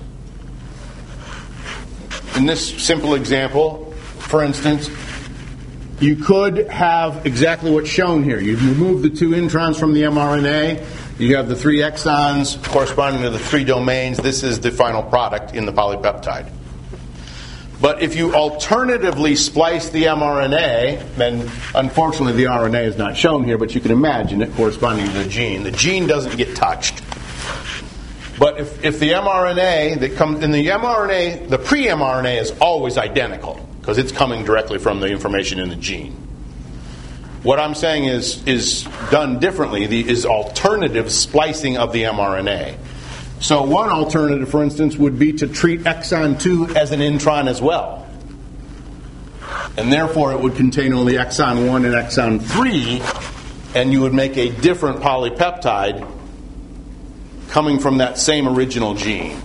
In this simple example, for instance, you could have exactly what's shown here. You remove the 2 introns from the mRNA. You have the 3 exons corresponding to the 3 domains. This is the final product in the polypeptide. But if you alternatively splice the mRNA, then unfortunately the RNA is not shown here, but you can imagine it corresponding to the gene. The gene doesn't get touched. But if the mRNA that comes in the mRNA, the pre-mRNA is always identical because it's coming directly from the information in the gene. What I'm saying is done differently, is alternative splicing of the mRNA. So one alternative, for instance, would be to treat exon 2 as an intron as well. And therefore it would contain only exon 1 and exon 3, and you would make a different polypeptide coming from that same original gene.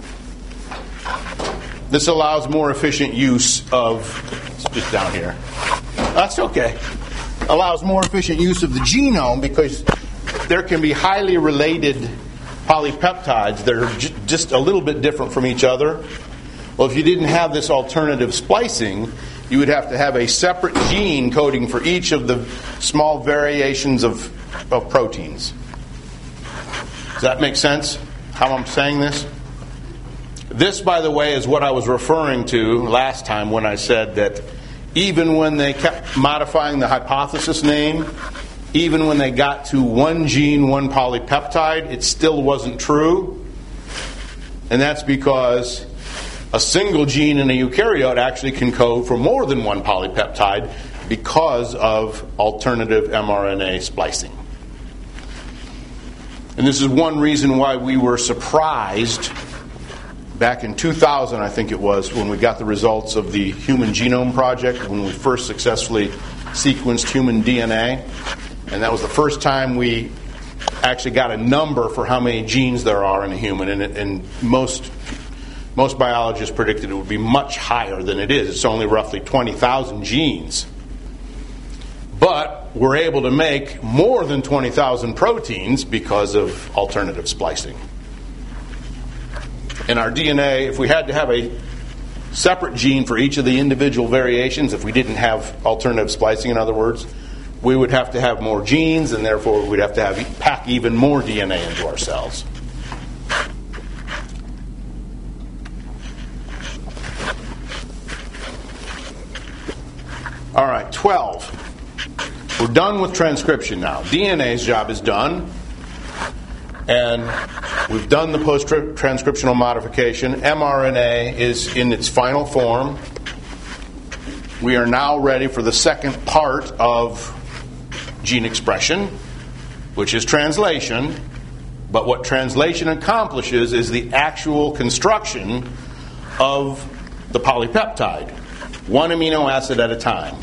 This allows more efficient use of, it's just down here. That's okay. Allows more efficient use of the genome because there can be highly related polypeptides that are just a little bit different from each other. Well, if you didn't have this alternative splicing, you would have to have a separate gene coding for each of the small variations of proteins. Does that make sense, how I'm saying this? This, by the way, is what I was referring to last time when I said that even when they kept modifying the hypothesis name, even when they got to 1 gene, 1 polypeptide, it still wasn't true. And that's because a single gene in a eukaryote actually can code for more than 1 polypeptide because of alternative mRNA splicing. And this is one reason why we were surprised back in 2000, I think it was, when we got the results of the Human Genome Project, when we first successfully sequenced human DNA. And that was the first time we actually got a number for how many genes there are in a human. And most biologists predicted it would be much higher than it is. It's only roughly 20,000 genes. But we're able to make more than 20,000 proteins because of alternative splicing. In our DNA, if we had to have a separate gene for each of the individual variations, if we didn't have alternative splicing, in other words, we would have to have more genes, and therefore we'd have to pack even more DNA into our cells. All right, 12. We're done with transcription now. DNA's job is done, and we've done the post-transcriptional modification. mRNA is in its final form. We are now ready for the second part of gene expression, which is translation. But what translation accomplishes is the actual construction of the polypeptide, one amino acid at a time.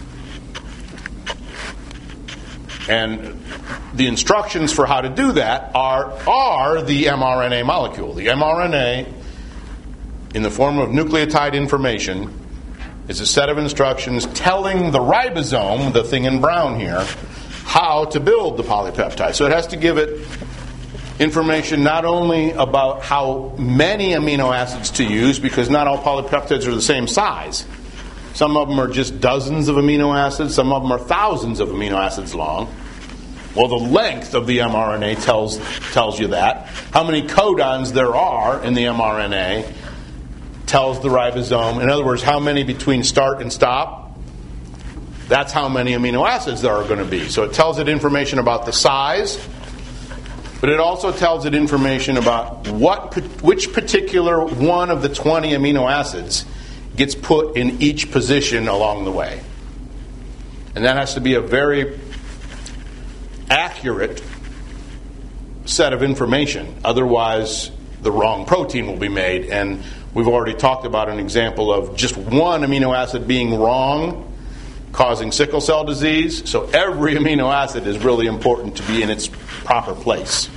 And the instructions for how to do that are the mRNA molecule. The mRNA, in the form of nucleotide information, is a set of instructions telling the ribosome, the thing in brown here, how to build the polypeptide. So it has to give it information not only about how many amino acids to use, because not all polypeptides are the same size. Some of them are just dozens of amino acids. Some of them are thousands of amino acids long. Well, the length of the mRNA tells you that. How many codons there are in the mRNA tells the ribosome. In other words, how many between start and stop. That's how many amino acids there are going to be. So it tells it information about the size, but it also tells it information about which particular one of the 20 amino acids gets put in each position along the way. And that has to be a very accurate set of information. Otherwise, the wrong protein will be made. And we've already talked about an example of just one amino acid being wrong, causing sickle cell disease. So every amino acid is really important to be in its proper place.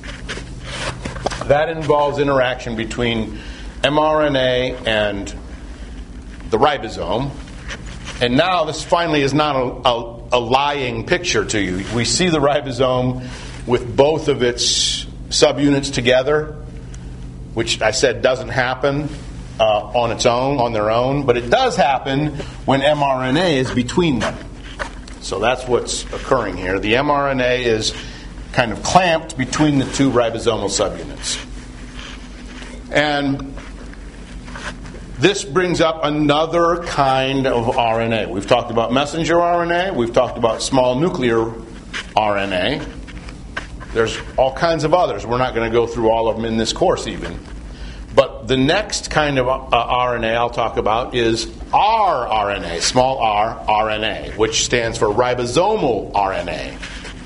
That involves interaction between mRNA and the ribosome. And now this finally is not a lying picture to you. We see the ribosome with both of its subunits together, which I said doesn't happen on their own, but it does happen when mRNA is between them. So that's what's occurring here. The mRNA is kind of clamped between the two ribosomal subunits. And this brings up another kind of RNA. We've talked about messenger RNA. We've talked about small nuclear RNA. There's all kinds of others. We're not going to go through all of them in this course even. But the next kind of RNA I'll talk about is rRNA, small r RNA, which stands for ribosomal RNA.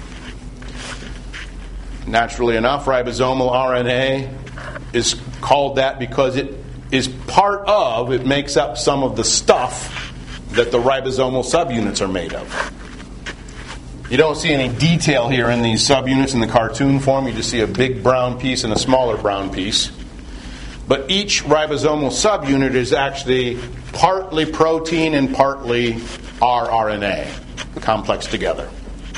Naturally enough, ribosomal RNA is called that because it makes up some of the stuff that the ribosomal subunits are made of. You don't see any detail here in these subunits in the cartoon form. You just see a big brown piece and a smaller brown piece. But each ribosomal subunit is actually partly protein and partly rRNA, complex together.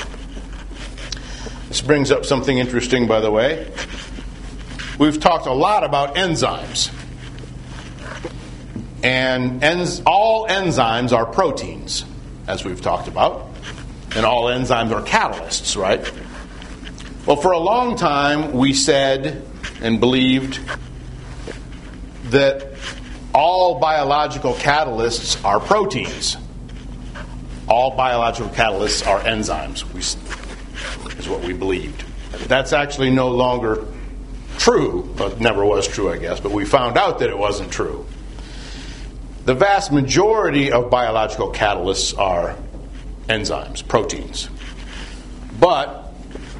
This brings up something interesting, by the way. We've talked a lot about enzymes. And all enzymes are proteins, as we've talked about. And all enzymes are catalysts, right? Well, for a long time, we said and believed that all biological catalysts are proteins. All biological catalysts are enzymes, is what we believed. That's actually no longer true. Well, it never was true, I guess, but we found out that it wasn't true. The vast majority of biological catalysts are enzymes, proteins. But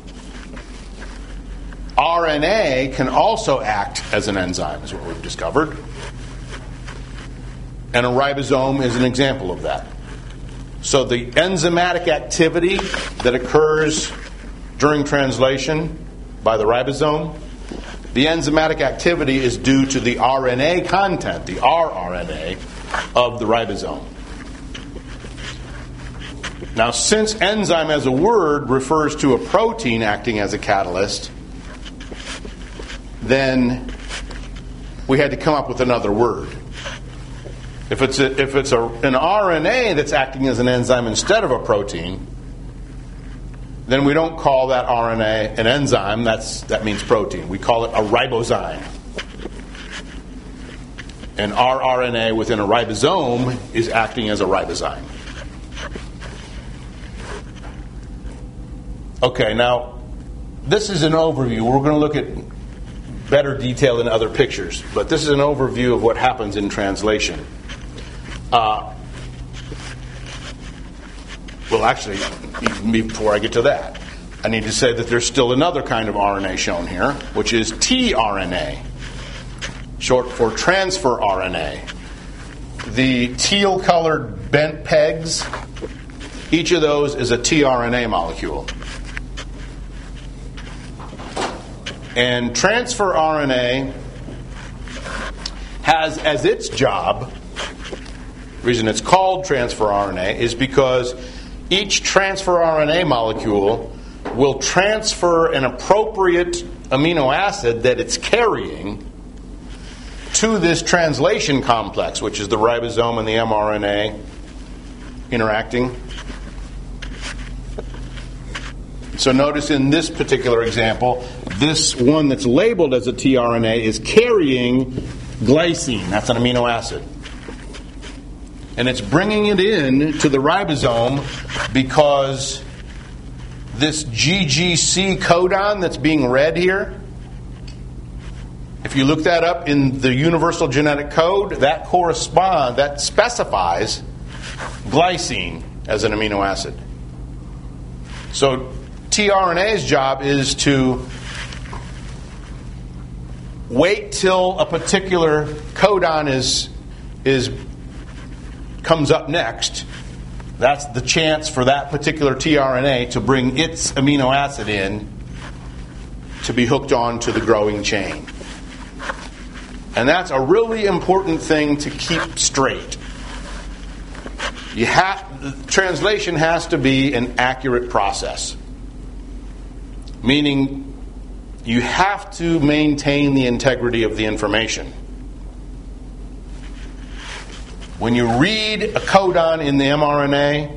RNA can also act as an enzyme, is what we've discovered. And a ribosome is an example of that. So the enzymatic activity that occurs during translation by the ribosome, the enzymatic activity is due to the RNA content, the rRNA, of the ribosome. Now, since enzyme as a word refers to a protein acting as a catalyst, then we had to come up with another word. If it's an RNA that's acting as an enzyme instead of a protein, then we don't call that RNA an enzyme. That means protein. We call it a ribozyme. And our RNA within a ribosome is acting as a ribozyme. Okay, now this is an overview. We're going to look at better detail in other pictures, but this is an overview of what happens in translation. Well, actually, before I get to that, I need to say that there's still another kind of RNA shown here, which is tRNA, short for transfer RNA. The teal-colored bent pegs, each of those is a tRNA molecule. And transfer RNA has as its job, the reason it's called transfer RNA is because each transfer RNA molecule will transfer an appropriate amino acid that it's carrying to this translation complex, which is the ribosome and the mRNA interacting. So notice in this particular example, this one that's labeled as a tRNA is carrying glycine. That's an amino acid. And it's bringing it in to the ribosome because this GGC codon that's being read here, if you look that up in the Universal Genetic Code, that specifies glycine as an amino acid. So tRNA's job is to wait till a particular codon comes up next. That's the chance for that particular tRNA to bring its amino acid in to be hooked on to the growing chain. And that's a really important thing to keep straight. Translation has to be an accurate process. Meaning, you have to maintain the integrity of the information. When you read a codon in the mRNA,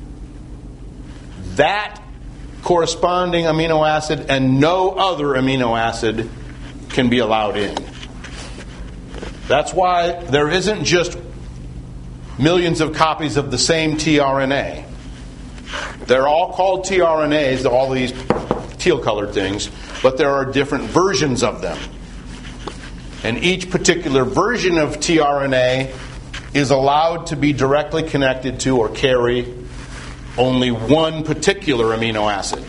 that corresponding amino acid and no other amino acid can be allowed in. That's why there isn't just millions of copies of the same tRNA. They're all called tRNAs, all these teal-colored things, but there are different versions of them. And each particular version of tRNA is allowed to be directly connected to or carry only one particular amino acid.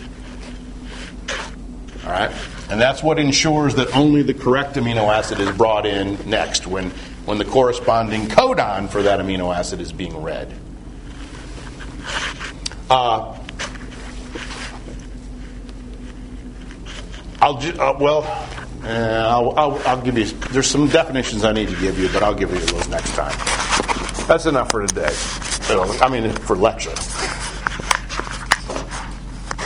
All right? And that's what ensures that only the correct amino acid is brought in next when the corresponding codon for that amino acid is being read. I'll give you. There's some definitions I need to give you, but I'll give you those next time. That's enough for today. For lecture.